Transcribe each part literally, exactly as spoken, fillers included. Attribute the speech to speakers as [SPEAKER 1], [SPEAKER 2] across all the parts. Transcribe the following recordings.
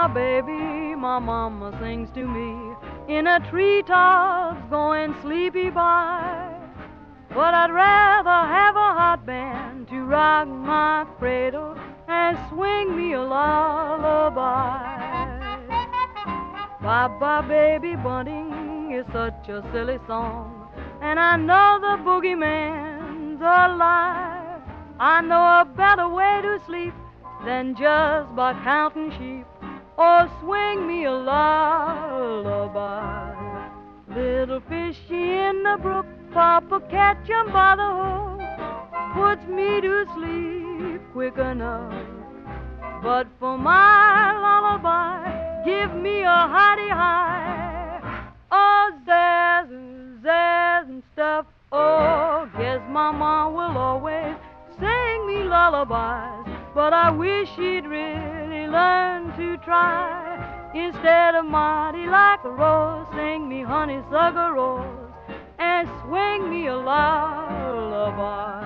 [SPEAKER 1] Bye-bye, baby, my mama sings to me. In a treetops going sleepy by. But I'd rather have a hot band to rock my cradle and swing me a lullaby. Bye-bye, baby, bunting is such a silly song, and I know the boogeyman's alive. I know a better way to sleep than just by counting sheep or swing me a lullaby. Little fishy in the brook, Papa catch 'em by the hook, puts me to sleep quick enough. But for my lullaby, give me a hotty high. Oh, zazz, zazz and stuff. Oh, guess Mama will always sing me lullabies, but I wish she'd really learn to try. Instead of mighty like a rose, sing me honeysuckle rose and swing me a lullaby.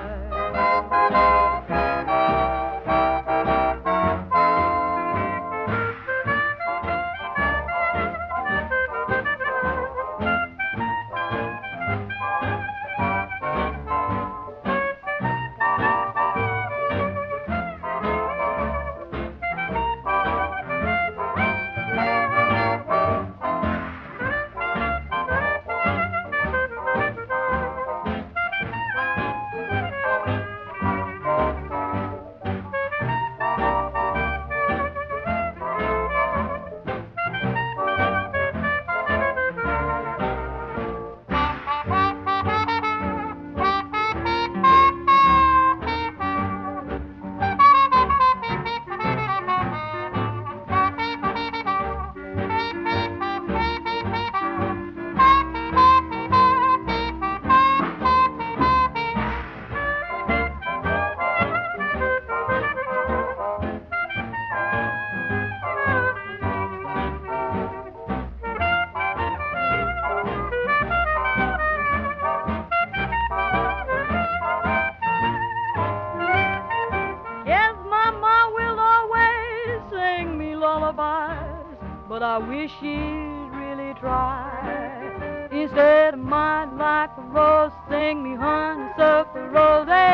[SPEAKER 1] But I wish she'd really try. Instead of mine like a rose, sing me honeysuckle rose.